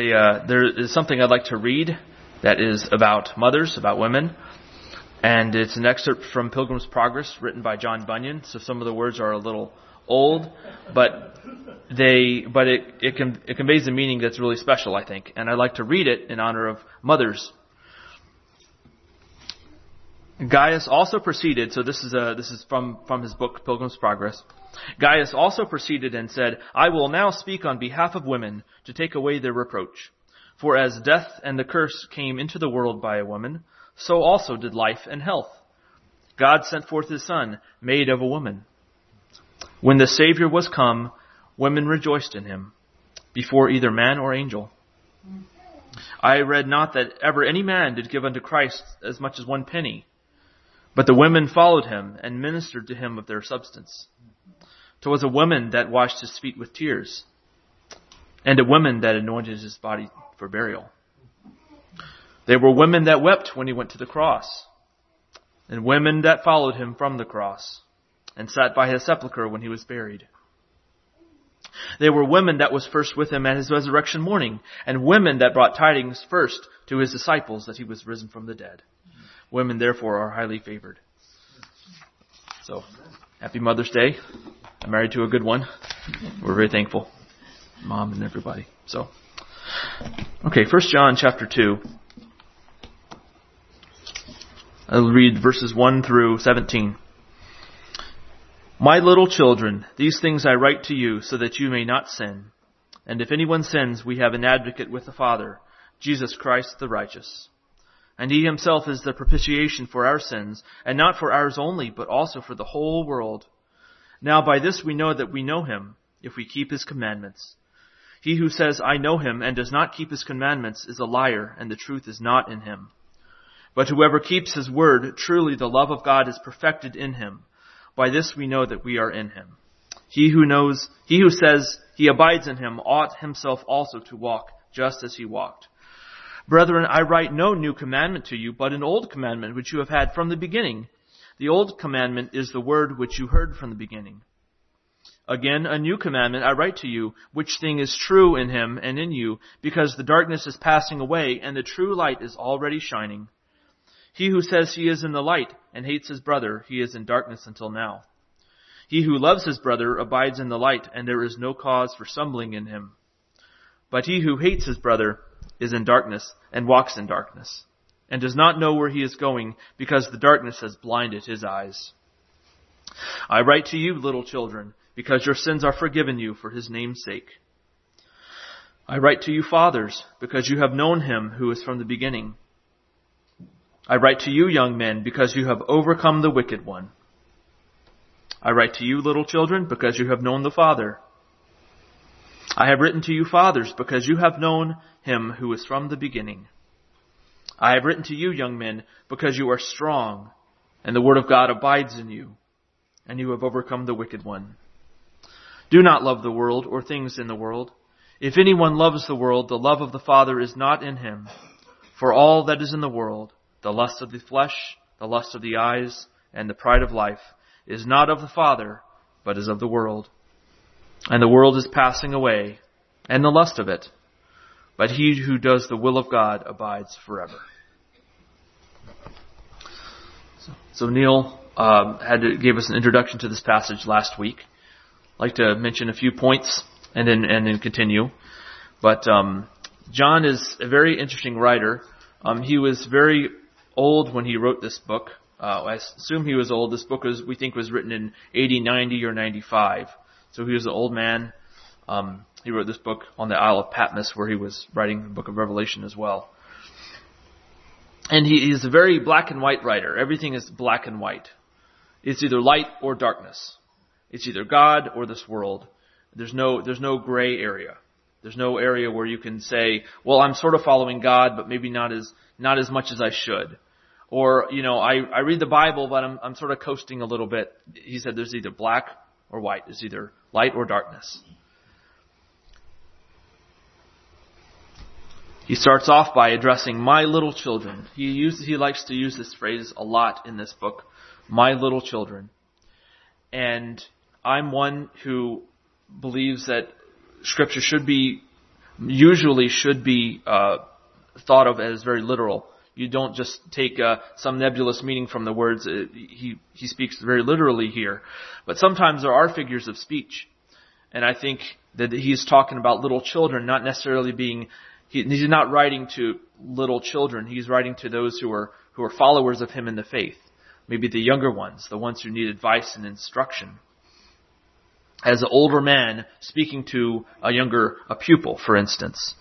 There is something I'd like to read that is about mothers, about women. And it's an excerpt from Pilgrim's Progress written by John Bunyan. So some of the words are a little old, but it conveys a meaning that's really special, I think. And I'd like to read it in honor of mothers. Gaius also proceeded, so this is from his book Pilgrim's Progress. Gaius also proceeded and said, "I will now speak on behalf of women to take away their reproach. For as death and the curse came into the world by a woman, so also did life and health. God sent forth his Son, made of a woman. When the Savior was come, women rejoiced in him, before either man or angel. I read not that ever any man did give unto Christ as much as 1 penny, but the women followed him and ministered to him of their substance. 'Twas a woman that washed his feet with tears, and a woman that anointed his body for burial. There were women that wept when he went to the cross, and women that followed him from the cross, and sat by his sepulchre when he was buried. There were women that was first with him at his resurrection morning, and women that brought tidings first to his disciples that he was risen from the dead. Women, therefore, are highly favored." So, happy Mother's Day. I'm married to a good one. We're very thankful. Mom and everybody. So, okay, 1 John chapter 2. I'll read verses 1 through 17. "My little children, these things I write to you so that you may not sin. And if anyone sins, we have an advocate with the Father, Jesus Christ the righteous. And he himself is the propitiation for our sins, and not for ours only, but also for the whole world. Now by this we know that we know him, if we keep his commandments. He who says, 'I know him,' and does not keep his commandments is a liar, and the truth is not in him. But whoever keeps his word, truly the love of God is perfected in him. By this we know that we are in him. He who says he abides in him ought himself also to walk just as he walked. Brethren, I write no new commandment to you, but an old commandment which you have had from the beginning. The old commandment is the word which you heard from the beginning. Again, a new commandment I write to you, which thing is true in him and in you, because the darkness is passing away, and the true light is already shining. He who says he is in the light and hates his brother, he is in darkness until now. He who loves his brother abides in the light, and there is no cause for stumbling in him. But he who hates his brother is in darkness and walks in darkness, and does not know where he is going, because the darkness has blinded his eyes. I write to you, little children, because your sins are forgiven you for his name's sake. I write to you, fathers, because you have known him who is from the beginning. I write to you, young men, because you have overcome the wicked one. I write to you, little children, because you have known the Father. I have written to you, fathers, because you have known him who is from the beginning. I have written to you, young men, because you are strong, and the word of God abides in you, and you have overcome the wicked one. Do not love the world or things in the world. If anyone loves the world, the love of the Father is not in him. For all that is in the world, the lust of the flesh, the lust of the eyes, and the pride of life, is not of the Father, but is of the world. And the world is passing away, and the lust of it. But he who does the will of God abides forever." So Neil gave us an introduction to this passage last week. I'd like to mention a few points and then continue. But John is a very interesting writer. He was very old when he wrote this book. I assume he was old. This book was written in 80, 90, or 95. So he was an old man. He wrote this book on the Isle of Patmos, where he was writing the book of Revelation as well. And he's a very black and white writer. Everything is black and white. It's either light or darkness. It's either God or this world. There's no gray area. There's no area where you can say, well, I'm sort of following God, but maybe not as much as I should. Or, I read the Bible, but I'm sort of coasting a little bit. He said there's either black or white. There's either light or darkness. He starts off by addressing my little children. He likes to use this phrase a lot in this book, my little children. And I'm one who believes that Scripture should be usually should be thought of as very literal. You don't just take some nebulous meaning from the words. He speaks very literally here. But sometimes there are figures of speech. And I think that he's talking about little children, not necessarily being, he's not writing to little children. He's writing to those who are followers of him in the faith. Maybe the younger ones, the ones who need advice and instruction. As an older man speaking to a pupil, for instance.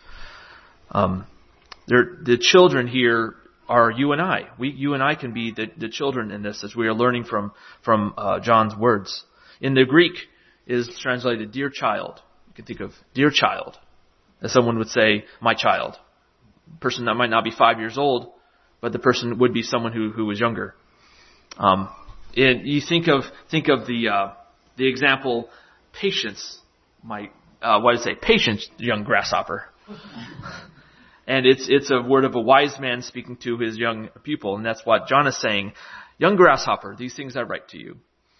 The children here are you and I. You and I can be the children in this as we are learning from John's words. In the Greek is translated dear child. You can think of dear child, as someone would say, my child. A person that might not be 5 years old, but the person would be someone who was younger. You think of the example, patience, patience, young grasshopper. And it's a word of a wise man speaking to his young pupil, and that's what John is saying. Young grasshopper, these things I write to you.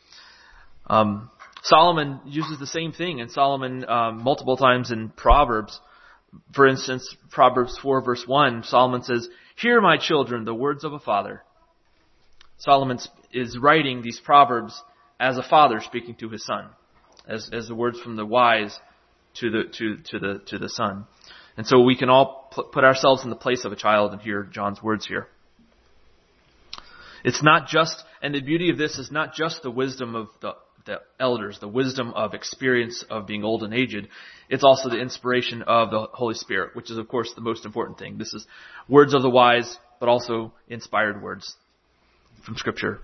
Solomon uses the same thing, and Solomon multiple times in Proverbs. For instance, Proverbs 4 verse 1, Solomon says, "Hear, my children, the words of a father." Solomon is writing these proverbs as a father speaking to his son, as the words from the wise to the son. And so we can all put ourselves in the place of a child and hear John's words here. It's not just, and the beauty of this is not just the wisdom of the elders, the wisdom of experience of being old and aged. It's also the inspiration of the Holy Spirit, which is, of course, the most important thing. This is words of the wise, but also inspired words from Scripture.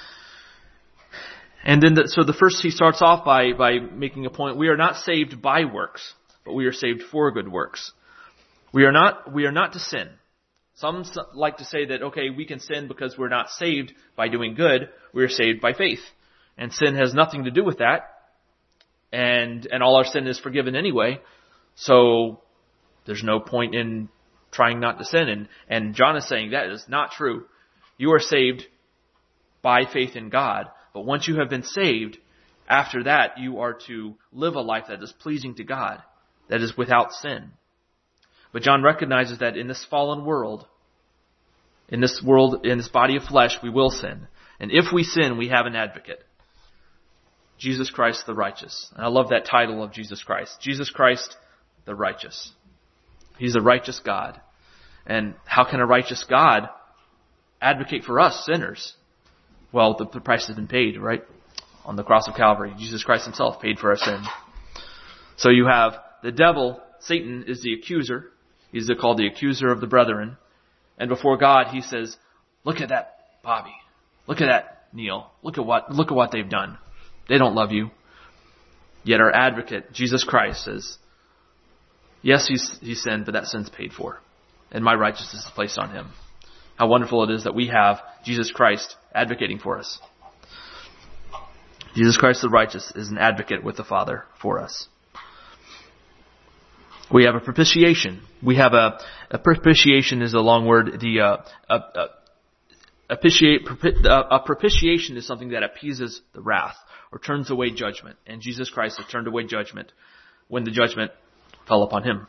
And then, so the first, he starts off by making a point. We are not saved by works, but we are saved for good works. We are not to sin. Some like to say that, okay, we can sin because we're not saved by doing good. We are saved by faith. And sin has nothing to do with that. And all our sin is forgiven anyway. So there's no point in trying not to sin. And John is saying that is not true. You are saved by faith in God. But once you have been saved, after that you are to live a life that is pleasing to God, that is without sin. But John recognizes that in this fallen world, in this body of flesh, we will sin. And if we sin, we have an advocate. Jesus Christ the righteous. And I love that title of Jesus Christ. Jesus Christ the righteous. He's a righteous God. And how can a righteous God advocate for us sinners? Well, the price has been paid, right? On the cross of Calvary. Jesus Christ himself paid for our sin. So you have the devil, Satan, is the accuser. He's called the accuser of the brethren. And before God, he says, look at that Bobby. Look at that Neil. Look at what they've done. They don't love you. Yet our advocate, Jesus Christ, says, yes, he sinned, but that sin's paid for. And my righteousness is placed on him. How wonderful it is that we have Jesus Christ advocating for us. Jesus Christ the righteous is an advocate with the Father for us. We have a propitiation. We have a propitiation is a long word. A propitiation is something that appeases the wrath or turns away judgment. And Jesus Christ has turned away judgment when the judgment fell upon him.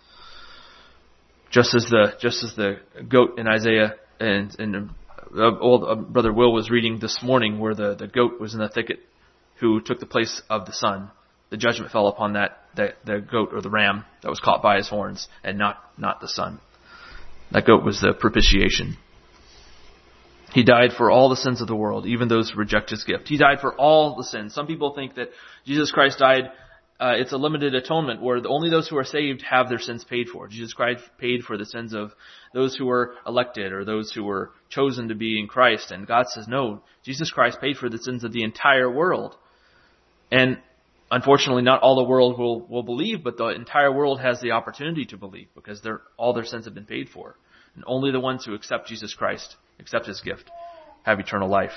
Just as the goat in Isaiah and old Brother Will was reading this morning, where the goat was in the thicket who took the place of the son. The judgment fell upon the goat or the ram that was caught by his horns, and not the son. That goat was the propitiation. He died for all the sins of the world, even those who reject his gift. He died for all the sins. Some people think that Jesus Christ died, it's a limited atonement where only those who are saved have their sins paid for. Jesus Christ paid for the sins of those who were elected or those who were chosen to be in Christ. And God says, no, Jesus Christ paid for the sins of the entire world. And unfortunately, not all the world will believe, but the entire world has the opportunity to believe because all their sins have been paid for. And only the ones who accept Jesus Christ, accept his gift, have eternal life.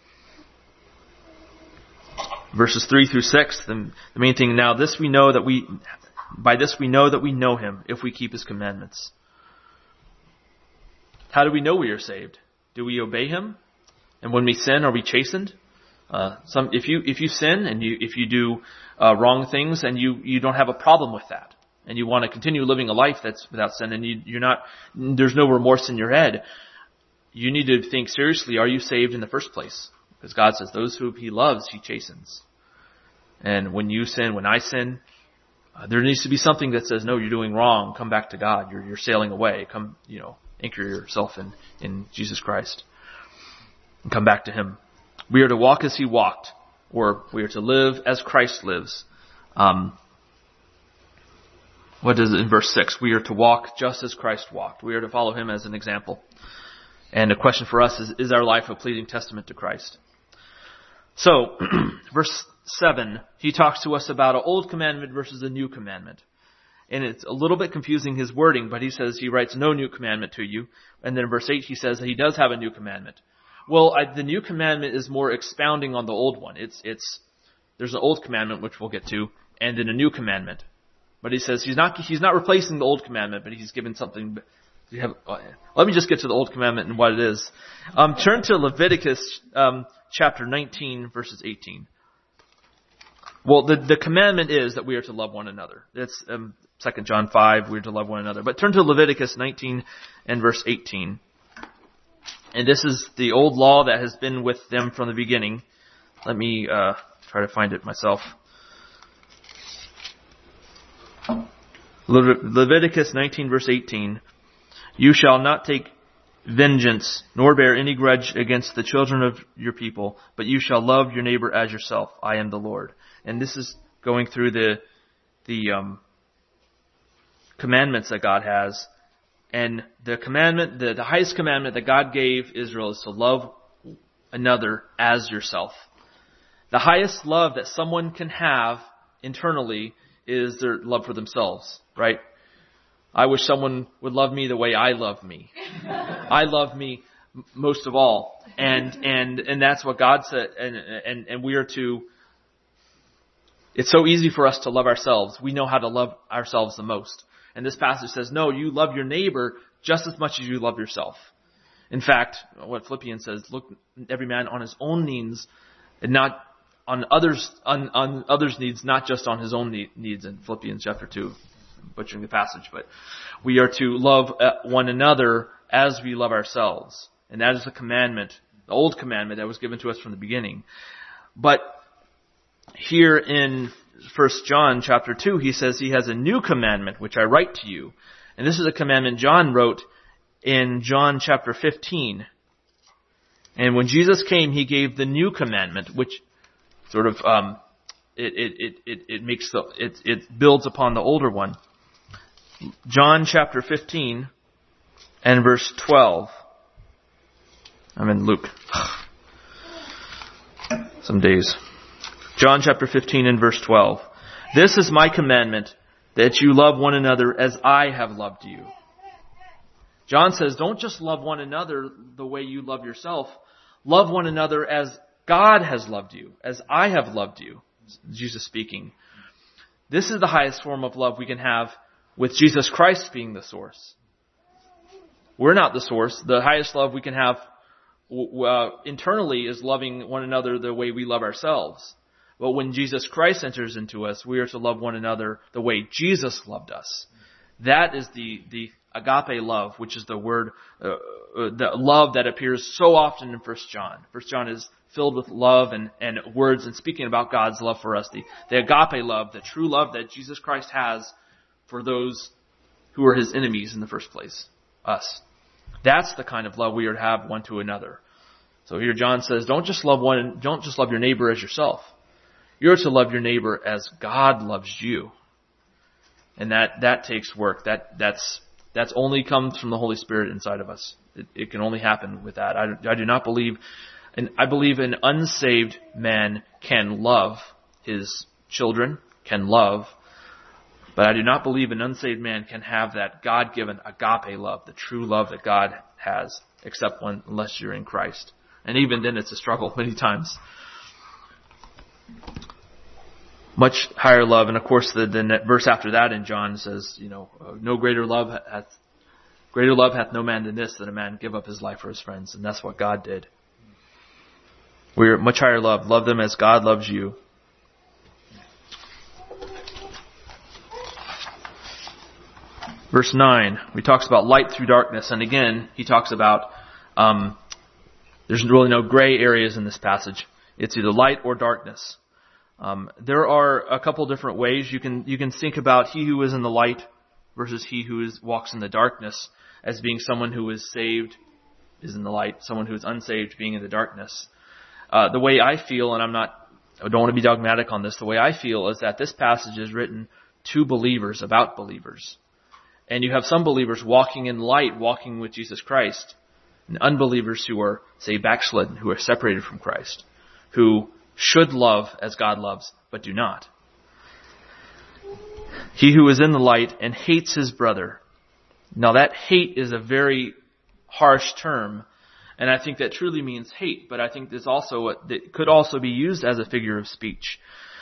Verses 3 through 6, the main thing, now this we know that by this we know that we know him if we keep his commandments. How do we know we are saved? Do we obey him? And when we sin, are we chastened? If you sin and if you do wrong things, and you don't have a problem with that. and you want to continue living a life that's without sin, and there's no remorse in your head, you need to think seriously, are you saved in the first place? Because God says those who He loves, He chastens. And when you sin, when I sin, there needs to be something that says, no, you're doing wrong. Come back to God. You're sailing away. Come, anchor yourself in Jesus Christ. And come back to Him. We are to walk as He walked, or we are to live as Christ lives. What does it in verse 6? We are to walk just as Christ walked. We are to follow Him as an example. And the question for us is our life a pleasing testament to Christ? So, verse 7, he talks to us about an old commandment versus a new commandment. And it's a little bit confusing, his wording, but he writes no new commandment to you. And then in verse 8 he says that he does have a new commandment. Well, the new commandment is more expounding on the old one. There's an old commandment, which we'll get to, and then a new commandment. But he says he's not replacing the old commandment, but he's given something. Let me just get to the old commandment and what it is. Turn to Leviticus chapter 19, verses 18. Well, the commandment is that we are to love one another. It's 2 John 5, we are to love one another. But turn to Leviticus 19 and verse 18. And this is the old law that has been with them from the beginning. Let me try to find it myself. Leviticus 19 verse 18. You shall not take vengeance, nor bear any grudge against the children of your people, but you shall love your neighbor as yourself. I am the Lord. And this is going through the commandments that God has. And the commandment, the highest commandment that God gave Israel is to love another as yourself. The highest love that someone can have internally is their love for themselves, right? I wish someone would love me the way I love me. I love me most of all. And that's what God said. And we are to, it's so easy for us to love ourselves. We know how to love ourselves the most. And this passage says, no, you love your neighbor just as much as you love yourself. In fact, what Philippians says, look, every man on his own needs and not on others' needs, not just on his own needs in Philippians chapter 2. I'm butchering the passage, but we are to love one another as we love ourselves. And that is the commandment, the old commandment that was given to us from the beginning. But here in 1 John chapter 2, he says he has a new commandment, which I write to you. And this is a commandment John wrote in John chapter 15. And when Jesus came, he gave the new commandment, which sort of, it builds upon the older one. John chapter 15 and verse 12. I'm in Luke. Some days. John chapter 15 and verse 12. This is my commandment, that you love one another as I have loved you. John says, don't just love one another the way you love yourself. Love one another as God has loved you, as I have loved you. Jesus speaking. This is the highest form of love we can have with Jesus Christ being the source. We're not the source. The highest love we can have internally is loving one another the way we love ourselves. But when Jesus Christ enters into us, we are to love one another the way Jesus loved us. That is the agape love, which is the word, the love that appears so often in 1 John. 1 John is filled with love and words and speaking about God's love for us. The agape love, the true love that Jesus Christ has for those who are His enemies in the first place, us. That's the kind of love we are to have one to another. So here John says, don't just love your neighbor as yourself. You're to love your neighbor as God loves you. And that takes work. That's only comes from the Holy Spirit inside of us. It can only happen with that. I do not believe, and I believe an unsaved man can love his children, but I do not believe an unsaved man can have that God-given agape love, the true love that God has, unless you're in Christ. And even then it's a struggle many times. Much higher love, and of course the verse after that in John says, no greater love hath no man than this, that a man give up his life for his friends, and that's what God did. We're much higher love. Love them as God loves you. Verse 9, he talks about light through darkness. And again, he talks about there's really no gray areas in this passage. It's either light or darkness. There are a couple different ways you can think about he who is in the light versus he who walks in the darkness as being someone who is saved is in the light, someone who is unsaved being in the darkness. The way I feel, and I don't want to be dogmatic on this, the way I feel is that this passage is written to believers, about believers. And you have some believers walking in light, walking with Jesus Christ, and unbelievers who are, say, backslidden, who are separated from Christ, who should love as God loves, but do not. He who is in the light and hates his brother. Now that hate is a very harsh term, and I think that truly means hate, but I think it could also be used as a figure of speech.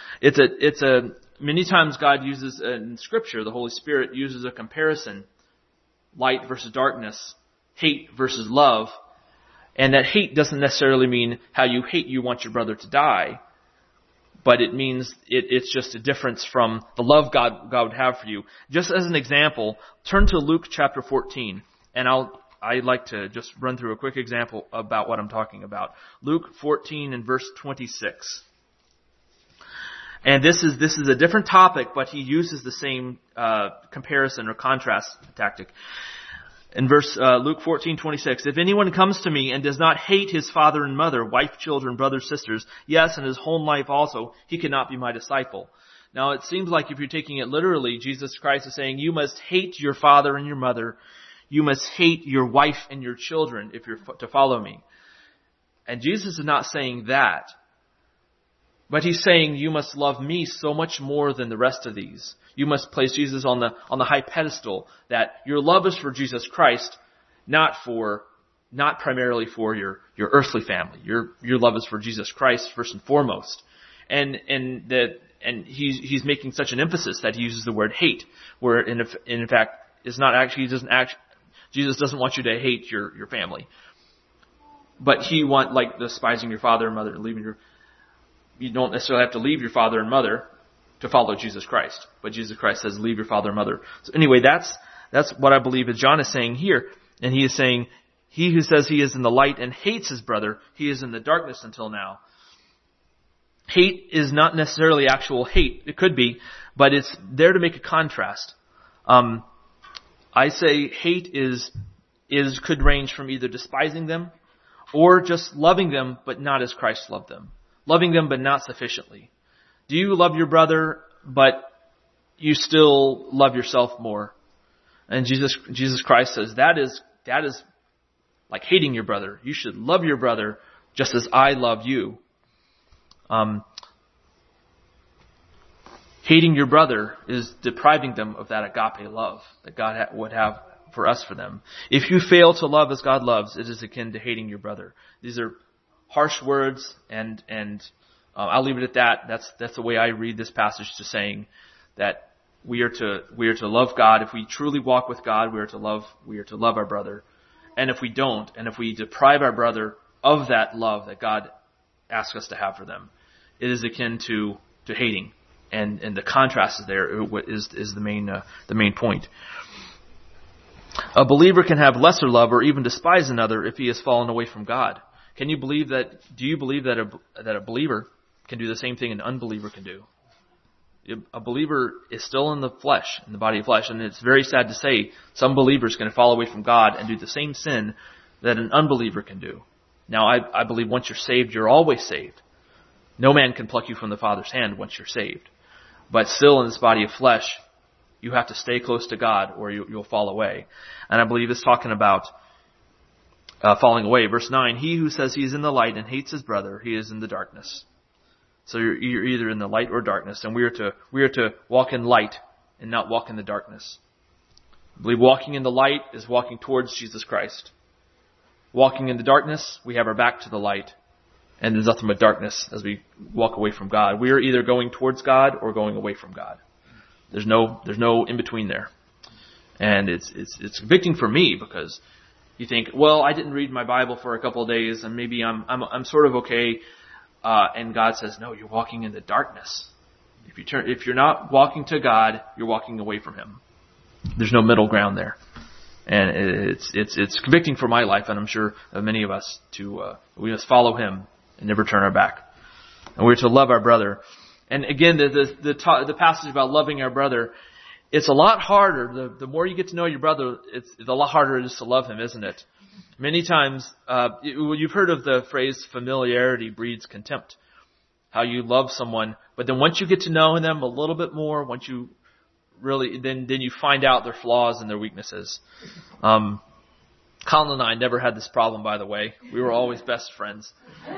Many times God uses, in Scripture, the Holy Spirit uses a comparison, light versus darkness, hate versus love, and that hate doesn't necessarily mean how you hate you want your brother to die, but it means it's just a difference from the love God would have for you. Just as an example, turn to Luke chapter 14, and I'd like to just run through a quick example about what I'm talking about. Luke 14 and verse 26. And this is a different topic, but he uses the same comparison or contrast tactic. In Luke 14:26, if anyone comes to me and does not hate his father and mother, wife, children, brothers, sisters, yes, and his home life also, he cannot be my disciple. Now it seems like if you're taking it literally, Jesus Christ is saying you must hate your father and your mother. You must hate your wife and your children if you're to follow me. And Jesus is not saying that. But he's saying you must love me so much more than the rest of these. You must place Jesus on the high pedestal, that your love is for Jesus Christ, not primarily for your earthly family. Your love is for Jesus Christ first and foremost. And he's making such an emphasis that he uses the word hate, where in fact is not actually Jesus doesn't want you to hate your family. But like despising your father and mother, you don't necessarily have to leave your father and mother to follow Jesus Christ. But Jesus Christ says, leave your father and mother. So anyway, that's what I believe that John is saying here. And he is saying, he who says he is in the light and hates his brother, he is in the darkness until now. Hate is not necessarily actual hate. It could be, but it's there to make a contrast. I say hate could range from either despising them or just loving them, but not as Christ loved them. Loving them, but not sufficiently. Do you love your brother, but you still love yourself more? And Jesus Christ says that is like hating your brother. You should love your brother just as I love you. Hating your brother is depriving them of that agape love that God would have for us for them. If you fail to love as God loves, it is akin to hating your brother. These are harsh words, and I'll leave it at that. That's the way I read this passage, to saying that we are to love God. If we truly walk with God, we are to love our brother. And if we don't, and if we deprive our brother of that love that God asks us to have for them, it is akin to hating. And the contrast is there is the main point. A believer can have lesser love or even despise another if he has fallen away from God. Do you believe that a believer can do the same thing an unbeliever can do? A believer is still in the flesh, in the body of flesh, and it's very sad to say some believers can fall away from God and do the same sin that an unbeliever can do. Now, I believe once you're saved, you're always saved. No man can pluck you from the Father's hand once you're saved. But still in this body of flesh, you have to stay close to God or you'll fall away. And I believe it's talking about falling away. Verse 9, he who says he is in the light and hates his brother, he is in the darkness. So you're either in the light or darkness, and we are to walk in light and not walk in the darkness. I believe walking in the light is walking towards Jesus Christ. Walking in the darkness, we have our back to the light, and there's nothing but darkness as we walk away from God. We are either going towards God or going away from God. There's no in between there, and it's convicting for me because you think, well, I didn't read my Bible for a couple of days, and maybe I'm sort of okay. And God says, no, you're walking in the darkness. If you're not walking to God, you're walking away from Him. There's no middle ground there. And it's convicting for my life, and I'm sure of many of us, we must follow Him and never turn our back. And we're to love our brother. And again, the passage about loving our brother, it's a lot harder. The more you get to know your brother, it's a lot harder it is to love him, isn't it? Many times, you've heard of the phrase familiarity breeds contempt. How you love someone, but then once you get to know them a little bit more, once you really, then you find out their flaws and their weaknesses. Colin and I never had this problem, by the way. We were always best friends.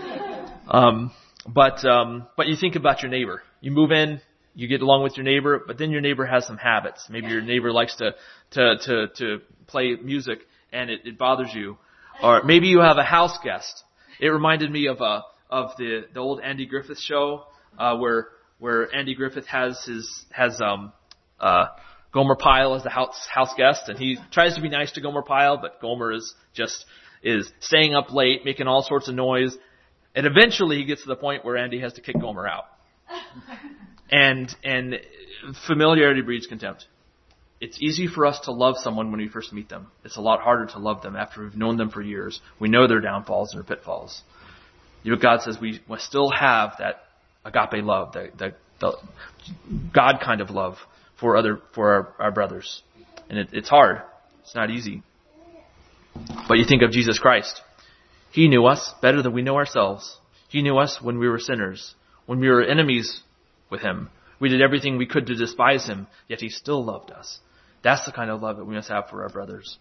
But you think about your neighbor. You move in, you get along with your neighbor, but then your neighbor has some habits. Maybe your neighbor likes to play music and it bothers you. Or maybe you have a house guest. It reminded me of the old Andy Griffith show, where Andy Griffith has Gomer Pyle as the house guest, and he tries to be nice to Gomer Pyle, but Gomer is staying up late, making all sorts of noise, and eventually he gets to the point where Andy has to kick Gomer out. And familiarity breeds contempt. It's easy for us to love someone when we first meet them. It's a lot harder to love them after we've known them for years. We know their downfalls and their pitfalls. But God says we must still have that agape love, the God kind of love for our brothers. And it's hard. It's not easy. But you think of Jesus Christ. He knew us better than we know ourselves. He knew us when we were sinners, when we were enemies with Him. We did everything we could to despise Him, yet He still loved us. That's the kind of love that we must have for our brothers.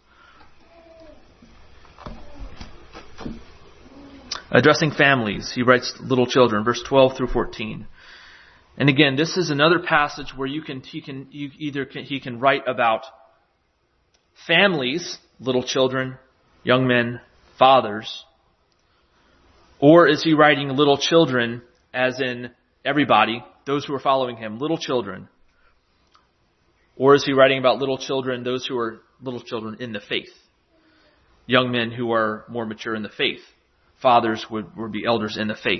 Addressing families, he writes little children, verse 12 through 14. And again, this is another passage where he can write about families, little children, young men, fathers, or is he writing little children as in everybody, those who are following him, little children? Or is he writing about little children, those who are little children in the faith? Young men who are more mature in the faith. Fathers would be elders in the faith.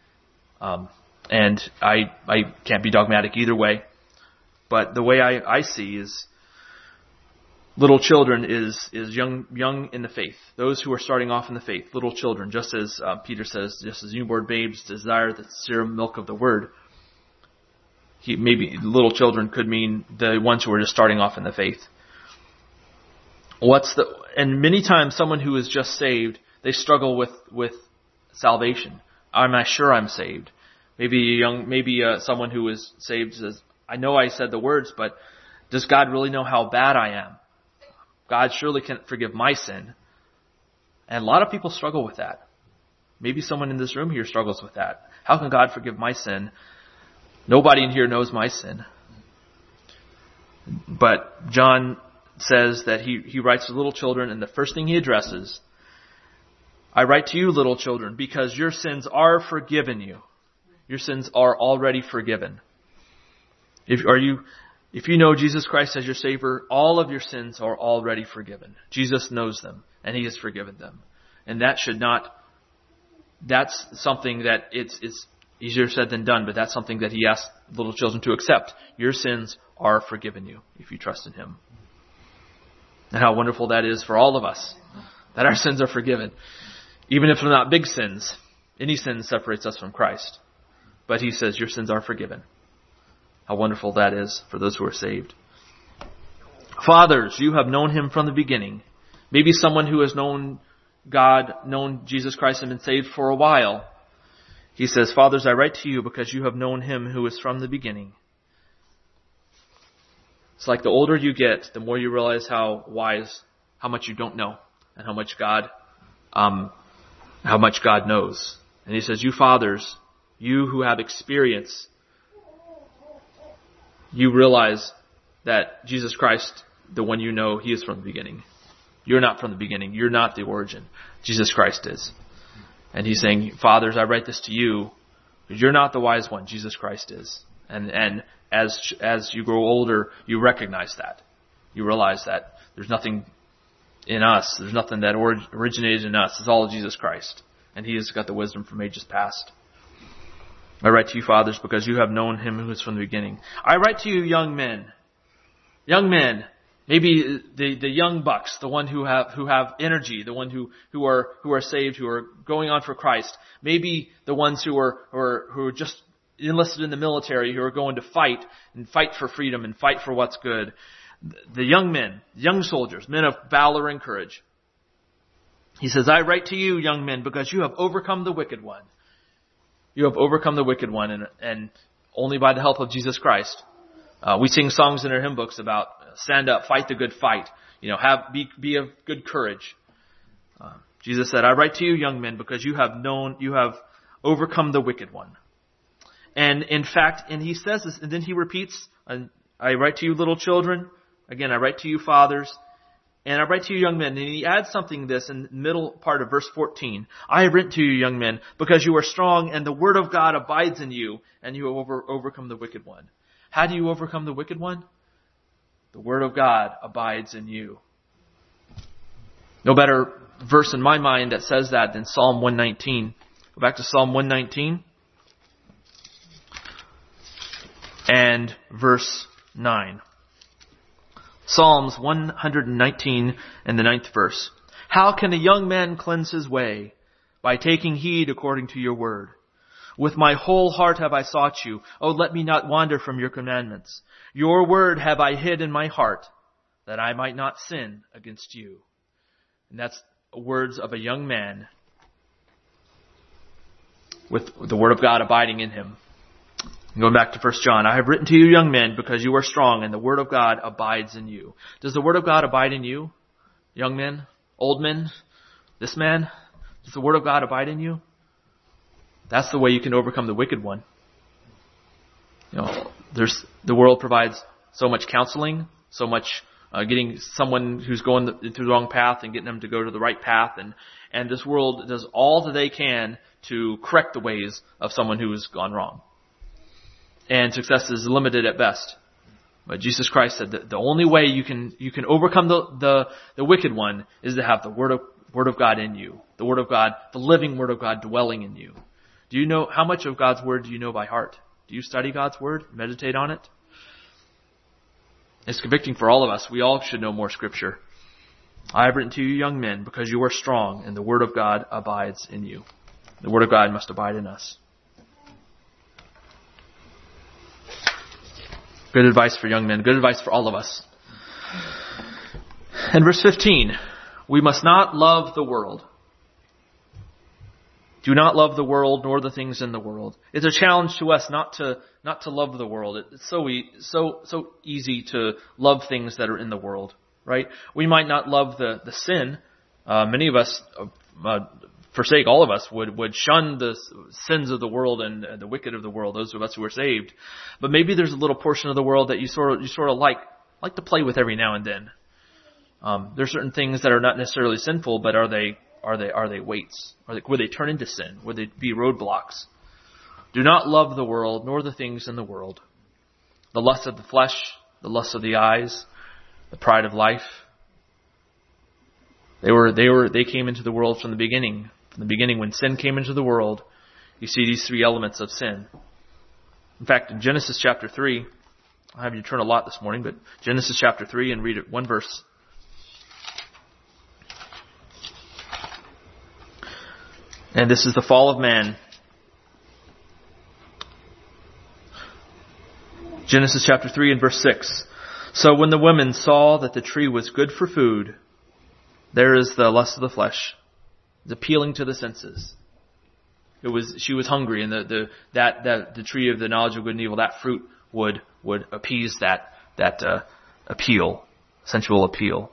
And I can't be dogmatic either way. But the way I see is little children is young in the faith. Those who are starting off in the faith, little children, just as Peter says, just as newborn babes desire the serum milk of the word. Maybe little children could mean the ones who are just starting off in the faith. And many times someone who is just saved, they struggle with salvation. Am I sure I'm saved? Maybe someone who is saved says, I know I said the words, but does God really know how bad I am? God surely can't forgive my sin. And a lot of people struggle with that. Maybe someone in this room here struggles with that. How can God forgive my sin? Nobody in here knows my sin. But John says that he writes to little children, and the first thing he addresses, I write to you, little children, because your sins are forgiven you. Your sins are already forgiven. If you know Jesus Christ as your Savior, all of your sins are already forgiven. Jesus knows them, and He has forgiven them. And that's something that it's easier said than done, but that's something that He asks little children to accept. Your sins are forgiven you if you trust in Him. And how wonderful that is for all of us, that our sins are forgiven. Even if they're not big sins, any sin separates us from Christ. But He says your sins are forgiven. How wonderful that is for those who are saved. Fathers, you have known Him from the beginning. Maybe someone who has known God, known Jesus Christ, and been saved for a while. He says, Fathers, I write to you because you have known Him who is from the beginning. It's like the older you get, the more you realize how much you don't know, and how much God knows. And He says, you fathers, you who have experience, you realize that Jesus Christ, the one you know, He is from the beginning. You're not from the beginning. You're not the origin. Jesus Christ is. And He's saying, Fathers, I write this to you, because you're not the wise one. Jesus Christ is. And as you grow older, you recognize that. You realize that there's nothing in us. There's nothing that originated in us. It's all Jesus Christ. And He has got the wisdom from ages past. I write to you, fathers, because you have known Him who is from the beginning. I write to you, young men. Young men, Maybe the young bucks, the one who have energy, the one who are saved, who are going on for Christ. Maybe the ones who are just enlisted in the military, who are going to fight for freedom and fight for what's good. The young men, young soldiers, men of valor and courage. He says, I write to you, young men, because you have overcome the wicked one. You have overcome the wicked one, and only by the help of Jesus Christ. We sing songs in our hymn books about stand up, fight the good fight. Be of good courage. Jesus said, I write to you, young men, because you have overcome the wicked one. And in fact, and he says this, and then he repeats, I write to you, little children. Again, I write to you, fathers. And I write to you, young men. And he adds something to this in the middle part of verse 14. I have written to you, young men, because you are strong, and the word of God abides in you, and you have overcome the wicked one. How do you overcome the wicked one? The word of God abides in you. No better verse in my mind that says that than Psalm 119. Go back to Psalm 119 and verse 9. Psalms 119 and the 9th verse. How can a young man cleanse his way? By taking heed according to your word. With my whole heart have I sought you. Oh, let me not wander from your commandments. Your word have I hid in my heart, that I might not sin against you. And that's words of a young man with the word of God abiding in him. Going back to 1 John, I have written to you, young men, because you are strong, and the word of God abides in you. Does the word of God abide in you? Young men? Old men? This man? Does the word of God abide in you? That's the way you can overcome the wicked one. The world provides so much counseling, so much getting someone who's going through the wrong path and getting them to go to the right path. And this world does all that they can to correct the ways of someone who has gone wrong. And success is limited at best. But Jesus Christ said that the only way you can overcome the wicked one is to have the word of God in you. The word of God, the living word of God dwelling in you. Do you know how much of God's word do you know by heart? Do you study God's word? Meditate on it? It's convicting for all of us. We all should know more scripture. I have written to you, young men, because you are strong, and the word of God abides in you. The word of God must abide in us. Good advice for young men. Good advice for all of us. And verse 15, we must not love the world. Do not love the world nor the things in the world. It's a challenge to us not to love the world. It's so easy to love things that are in the world, right? We might not love the sin. Many of us, forsake all of us, would shun the sins of the world and the wicked of the world. Those of us who are saved, but maybe there's a little portion of the world that you sort of like to play with every now and then. There's certain things that are not necessarily sinful, but are they weights? Would they turn into sin? Would they be roadblocks? Do not love the world, nor the things in the world. The lust of the flesh, the lust of the eyes, the pride of life. They came into the world from the beginning. From the beginning, when sin came into the world, you see these three elements of sin. In fact, in Genesis chapter 3, I have you turn a lot this morning, but Genesis chapter 3 and read it one verse. And this is the fall of man. Genesis chapter 3 and verse 6. So when the woman saw that the tree was good for food, there is the lust of the flesh. It's appealing to the senses. She was hungry, and the tree of the knowledge of good and evil, that fruit would appease that appeal, sensual appeal.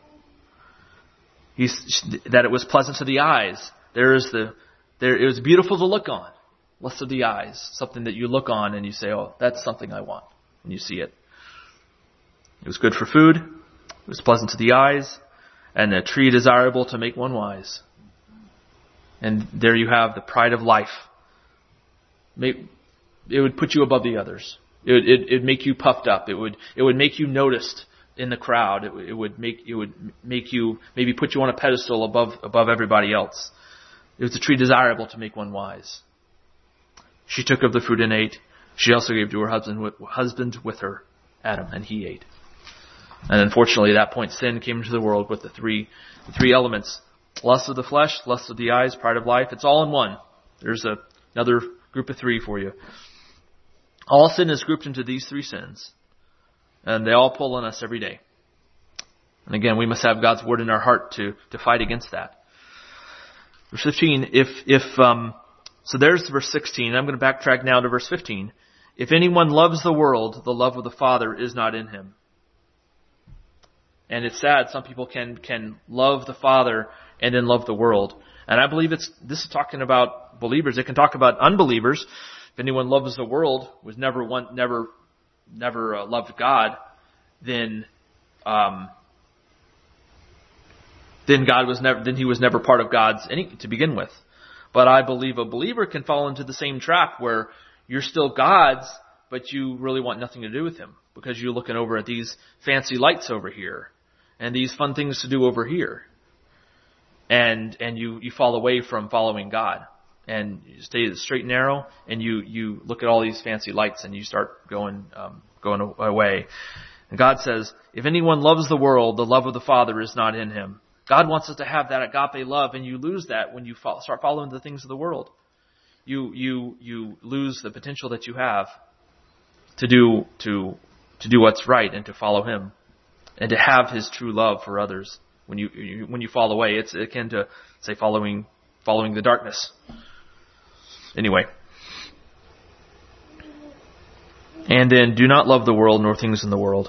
That it was pleasant to the eyes. It was beautiful to look on. Lust of the eyes, something that you look on and you say, oh, that's something I want. And you see it. It was good for food. It was pleasant to the eyes. And a tree desirable to make one wise. And there you have the pride of life. It would put you above the others. It would make you puffed up. It would make you noticed in the crowd. It would make you maybe put you on a pedestal above everybody else. It was a tree desirable to make one wise. She took of the fruit and ate. She also gave to her husband with her, Adam, and he ate. And unfortunately, at that point, sin came into the world with the three elements. Lust of the flesh, lust of the eyes, pride of life. It's all in one. There's another group of three for you. All sin is grouped into these three sins. And they all pull on us every day. And again, we must have God's word in our heart to fight against that. Verse 15, so there's verse 16. I'm going to backtrack now to verse 15. If anyone loves the world, the love of the Father is not in him. And it's sad, some people can love the Father and then love the world. And I believe this is talking about believers. It can talk about unbelievers. If anyone loves the world, was never loved God, then he was never part of God's to begin with. But I believe a believer can fall into the same trap where you're still God's, but you really want nothing to do with Him because you're looking over at these fancy lights over here and these fun things to do over here. And you fall away from following God and you stay straight and narrow and you look at all these fancy lights and you start going away. And God says, if anyone loves the world, the love of the Father is not in him. God wants us to have that agape love, and you lose that when you start following the things of the world. You lose the potential that you have to do what's right and to follow Him and to have His true love for others. When you fall away, it's akin to, say, following the darkness. Anyway. And then, do not love the world nor things in the world.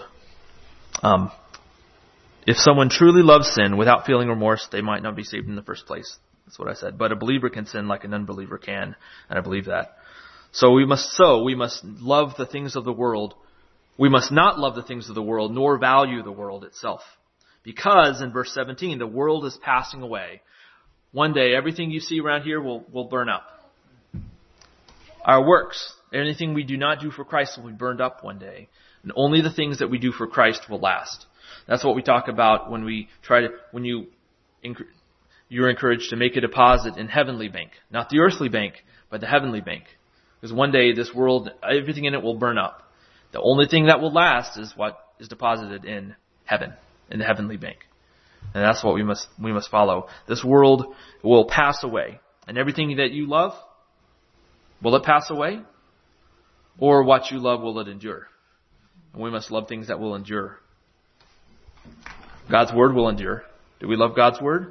If someone truly loves sin without feeling remorse, they might not be saved in the first place. That's what I said. But a believer can sin like an unbeliever can, and I believe that. So we must love the things of the world. We must not love the things of the world, nor value the world itself. Because, in verse 17, the world is passing away. One day, everything you see around here will burn up. Our works, anything we do not do for Christ will be burned up one day. And only the things that we do for Christ will last. That's what we talk about when you're encouraged to make a deposit in heavenly bank. Not the earthly bank, but the heavenly bank. Because one day this world, everything in it will burn up. The only thing that will last is what is deposited in heaven, in the heavenly bank. And that's what we must follow. This world will pass away. And everything that you love, will it pass away? Or what you love, will it endure? And we must love things that will endure. God's word will endure. Do we love God's word?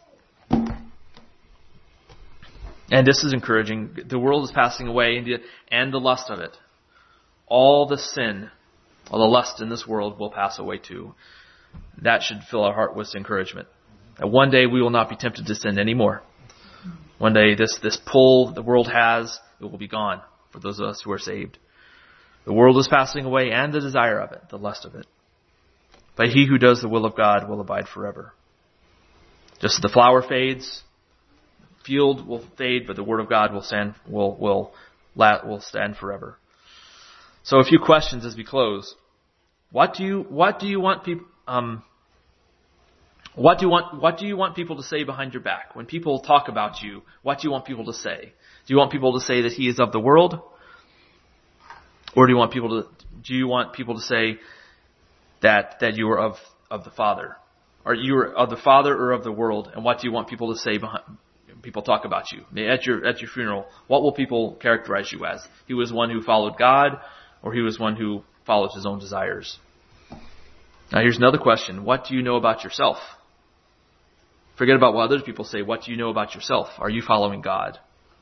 And this is encouraging. The world is passing away and the lust of it. All the sin, all the lust in this world will pass away too. That should fill our heart with encouragement. And one day we will not be tempted to sin anymore. One day this pull the world has, it will be gone for those of us who are saved. The world is passing away and the desire of it, the lust of it. But he who does the will of God will abide forever. Just as the flower fades, the field will fade, but the word of God will stand forever. So a few questions as we close. What do you want people to say behind your back? When people talk about you, what do you want people to say? Do you want people to say that he is of the world? Or do you want people to say that you are of the Father? Are you of the Father or of the world? And what do you want people to say behind people talk about you? At your funeral, what will people characterize you as? He was one who followed God, or he was one who followed his own desires? Now here's another question. What do you know about yourself? Forget about what other people say. What do you know about yourself? Are you following God?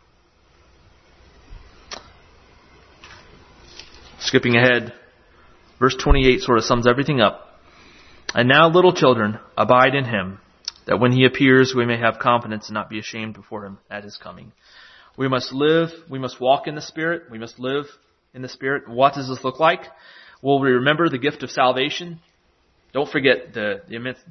Skipping ahead, verse 28 sort of sums everything up. And now, little children, abide in him, that when he appears, we may have confidence and not be ashamed before him at his coming. We must walk in the Spirit. We must live in the Spirit. What does this look like? Will we remember the gift of salvation? Don't forget the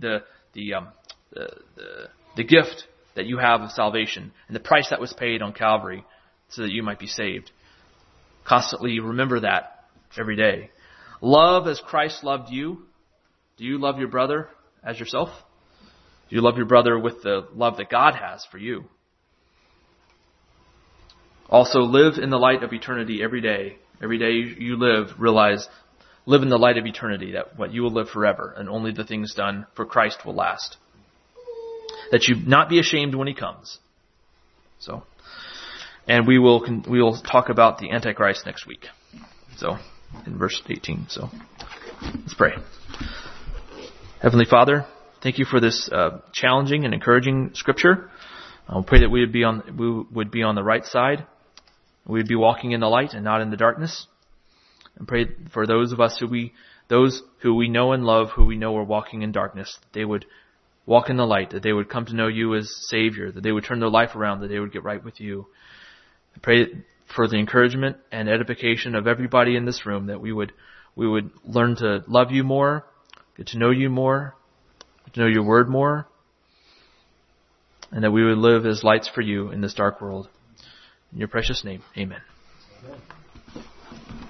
gift that you have of salvation and the price that was paid on Calvary so that you might be saved. Constantly remember that every day. Love as Christ loved you. Do you love your brother as yourself? Do you love your brother with the love that God has for you? Also, live in the light of eternity every day. Every day you live, realize live in the light of eternity, that what you will live forever, and only the things done for Christ will last. That you not be ashamed when he comes. So, and we will talk about the Antichrist next week. So, in verse 18. So, let's pray. Heavenly Father, thank you for this challenging and encouraging scripture. I pray that we would be on the right side. We would be walking in the light and not in the darkness. And pray for those who we know and love, who we know are walking in darkness, that they would walk in the light, that they would come to know you as Savior, that they would turn their life around, that they would get right with you. I pray for the encouragement and edification of everybody in this room, that we would learn to love you more, get to know you more, get to know your word more, and that we would live as lights for you in this dark world. In your precious name, amen.